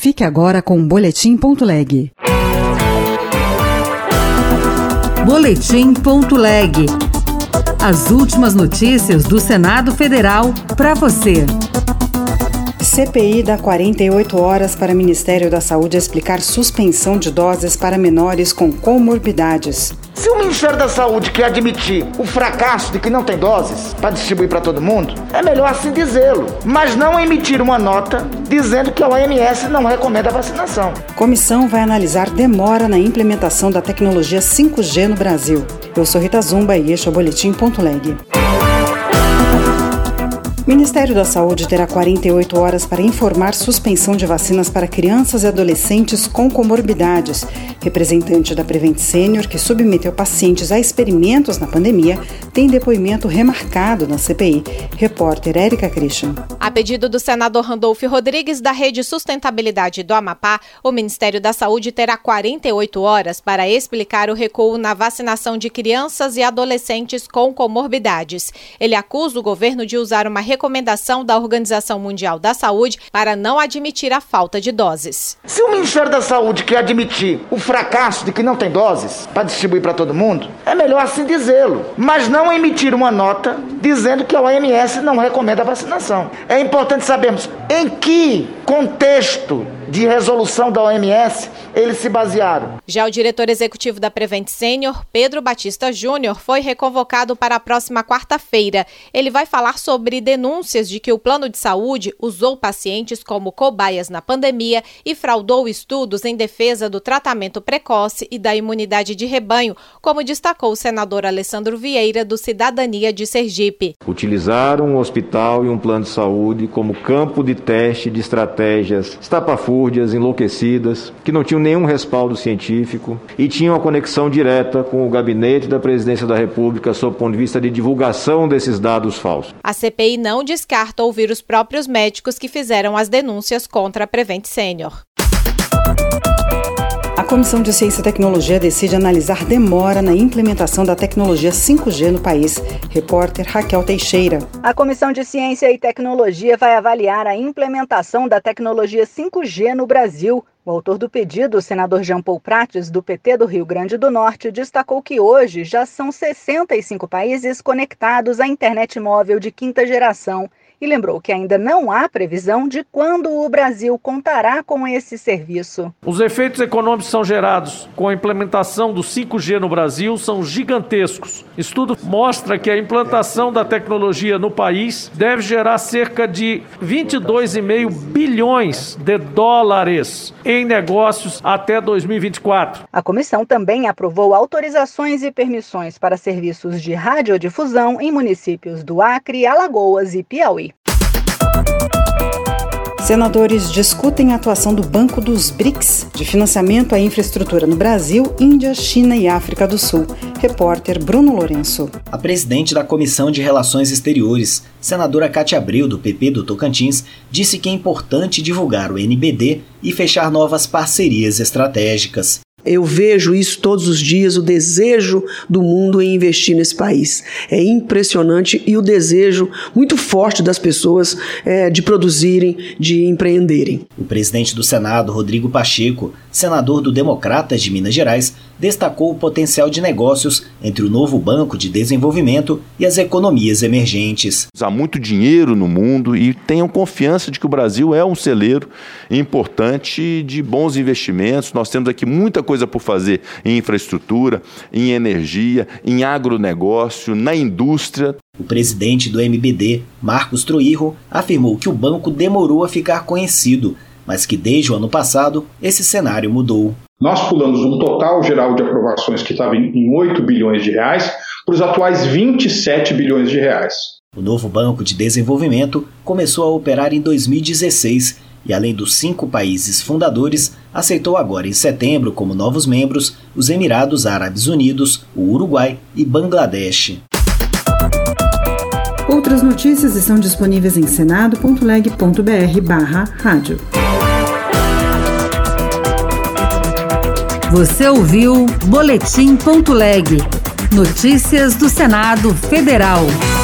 Fique agora com o Boletim.leg. Boletim.leg. As últimas notícias do Senado Federal para você. CPI dá 48 horas para o Ministério da Saúde explicar suspensão de doses para menores com comorbidades. Se o Ministério da Saúde quer admitir o fracasso de que não tem doses para distribuir para todo mundo, é melhor assim dizê-lo, mas não emitir uma nota dizendo que a OMS não recomenda a vacinação. Comissão vai analisar demora na implementação da tecnologia 5G no Brasil. Eu sou Rita Zumba e este é o Boletim.leg. O Ministério da Saúde terá 48 horas para informar suspensão de vacinas para crianças e adolescentes com comorbidades. Representante da Prevent Senior, que submeteu pacientes a experimentos na pandemia, tem depoimento remarcado na CPI. Repórter Érica Christian. A pedido do senador Randolfo Rodrigues, da Rede Sustentabilidade do Amapá, o Ministério da Saúde terá 48 horas para explicar o recuo na vacinação de crianças e adolescentes com comorbidades. Ele acusa o governo de usar uma recomendação da Organização Mundial da Saúde para não admitir a falta de doses. Se o Ministério da Saúde quer admitir o fracasso de que não tem doses para distribuir para todo mundo, é melhor assim dizê-lo, mas não emitir uma nota dizendo que a OMS não recomenda a vacinação. É importante sabermos em que contexto de resolução da OMS eles se basearam. Já o diretor executivo da Prevent Senior, Pedro Batista Júnior, foi reconvocado para a próxima quarta-feira. Ele vai falar sobre denúncias de que o plano de saúde usou pacientes como cobaias na pandemia e fraudou estudos em defesa do tratamento precoce e da imunidade de rebanho, como destacou o senador Alessandro Vieira, do Cidadania de Sergipe. Utilizaram um hospital e um plano de saúde como campo de teste de estratégias estapafúrdias, enlouquecidas, que não tinham nenhum respaldo científico e tinham uma conexão direta com o gabinete da Presidência da República sob o ponto de vista de divulgação desses dados falsos. A CPI não descarta ouvir os próprios médicos que fizeram as denúncias contra a Prevent Senior. A Comissão de Ciência e Tecnologia decide analisar demora na implementação da tecnologia 5G no país. Repórter Raquel Teixeira. A Comissão de Ciência e Tecnologia vai avaliar a implementação da tecnologia 5G no Brasil. O autor do pedido, o senador Jean Paul Prates, do PT do Rio Grande do Norte, destacou que hoje já são 65 países conectados à internet móvel de quinta geração. E lembrou que ainda não há previsão de quando o Brasil contará com esse serviço. Os efeitos econômicos são gerados com a implementação do 5G no Brasil são gigantescos. Estudo mostra que a implantação da tecnologia no país deve gerar cerca de 22,5 bilhões de dólares em negócios até 2024. A comissão também aprovou autorizações e permissões para serviços de radiodifusão em municípios do Acre, Alagoas e Piauí. Senadores discutem a atuação do Banco dos BRICS de financiamento à infraestrutura no Brasil, Índia, China e África do Sul. Repórter Bruno Lourenço. A presidente da Comissão de Relações Exteriores, senadora Cátia Abreu, do PP do Tocantins, disse que é importante divulgar o NBD e fechar novas parcerias estratégicas. Eu vejo isso todos os dias, o desejo do mundo em investir nesse país. É impressionante e o desejo muito forte das pessoas de produzirem, de empreenderem. O presidente do Senado, Rodrigo Pacheco, senador do Democratas de Minas Gerais, destacou o potencial de negócios entre o novo Banco de Desenvolvimento e as economias emergentes. Há muito dinheiro no mundo e tenham confiança de que o Brasil é um celeiro importante de bons investimentos. Nós temos aqui muita coisa por fazer em infraestrutura, em energia, em agronegócio, na indústria. O presidente do MBD, Marcos Troirro, afirmou que o banco demorou a ficar conhecido, mas que desde o ano passado esse cenário mudou. Nós pulamos um total geral de aprovações que estava em 8 bilhões de reais para os atuais 27 bilhões de reais. O novo Banco de Desenvolvimento começou a operar em 2016 e, além dos 5 países fundadores, aceitou agora em setembro como novos membros os Emirados Árabes Unidos, o Uruguai e Bangladesh. Outras notícias estão disponíveis em senado.leg.br/rádio. Você ouviu Boletim.leg. Notícias do Senado Federal.